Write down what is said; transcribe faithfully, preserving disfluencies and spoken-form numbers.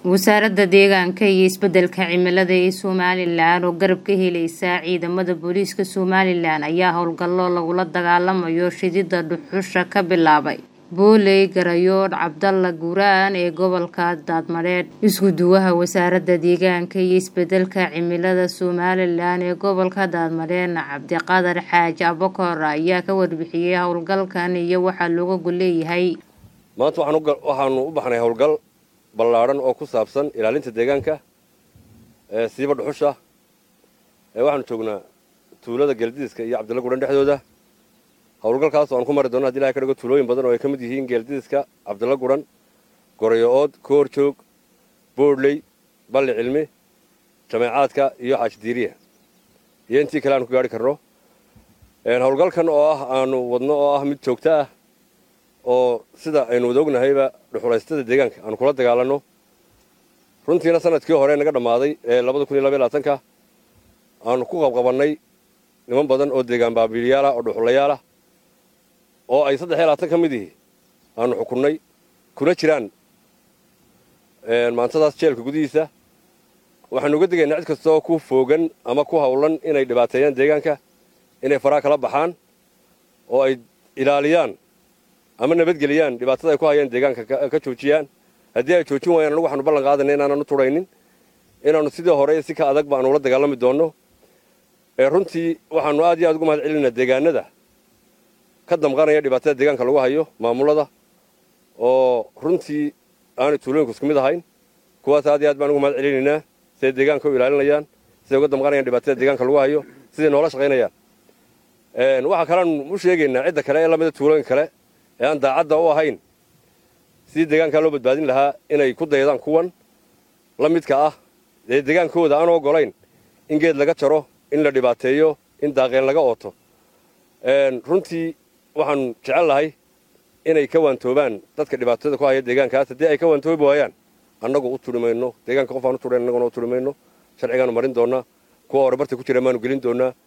wasaaradda deegaanka iyo isbeddelka cimilada ee Somaliland oo garab ka helaysa ciidamada booliiska Somaliland ayaa howlgallo lagula dagaalamayo shidida dhuxusha ka bilaabay Booley Garayood Cabdalla Guuraan ee gobolka Daadmareed. Isku duwaha wasaaradda deegaanka iyo isbeddelka cimilada Somaliland ee gobolka Daadmareed Cabdiqaadir Xaaji Abakar ayaa ka warbixiyay howlgalkan iyo waxa looga goleeyahay. maanta waxaan u baxnay howlgal ballaaran oo ku saabsan ilaalinta deegaanka ee siiba dhuxusha ee waxaan joognaa tuulada Geeldiska iyo Cabdalla Guuraan dhexdooda. howlgalkaas oo aan ku mari doono hadii Ilaahay ka dhigo tuulooyin badan oo ay ka mid yihiin Geeldiska, Cabdalla Guuraan, Gorayood, Koorjoog, Booley, Balli Cilmi, Jameecaadka iyo Xaaji Diiriye iyo intii kale aan ku gaari karno. een howlgalkan oo ah aanu wadno oo ah mid joogto ah oo sida aynu wada ognahayba dhuxulaystada deegaanka aan kula dagaalano. runtiina sanadkii hore naga dhamaaday ee laba kun iyo laba iyo labaatan ka aanu ku qabqabanay niman badan oo deegaan baabiiliyaal ah oo dhuxulayaal ah oo ay saddex iyo labaatan ka mid yihiin aanu xukunnay kuna jiraan een maantadaas jeelka gudihiisa. waxaanu uga digaynaa cid kastoo ku foogan ama ku hawlan inay dhibaateeyaan deegaanka inay faraa kala baxaan oo ay ilaaliyaan ama nabadgeliyaan dhibaatada ay ku hayaan deegaanka ka joojiyaan. haddii ay joojin waayaan anagu waxaanu ballan qaadanay inaanaan u turaynin inaanu sidii hore si ka adag baanu ula dagaalami doonno. ee runtii waxaanu aad iyo aad ugu mahad celinaynaa deegaanada ka damqanaya dhibaatada deegaanka lagu hayo maamulada oo runtii aanay tuulooyinku isku mid ahayn. kuwaas aad iyo aad baan ugu mahad celinaynaa siday deegaanka u ilaalinayaan, siday uga damqanayaan dhibaatada deegaanka lagu hayo, siday noola shaqaynayaan. een waxa kale aan u sheegaynaa cidda kale ee lamida tuulooyin kale ee aan daacadda u ahayn sidii deegaanka loo badbaadin lahaa inay ku daydaan kuwan la midka ah ee deegaankooda aan ogolayn in geed laga jaro, in la dhibaateeyo, in daaqeen laga ooto. een runtii waxaan jecel lahay inay ka waantoobaan dadka dhibaatada ku haya deegaankaas. haddii ay ka waantoobi waayaan annagu u turimayno deegaanka qof aan u turayn annaguna u turimayno. sharcigaanu marin doonaa, kuwa hore barta ku jira maanu gelin doonaa.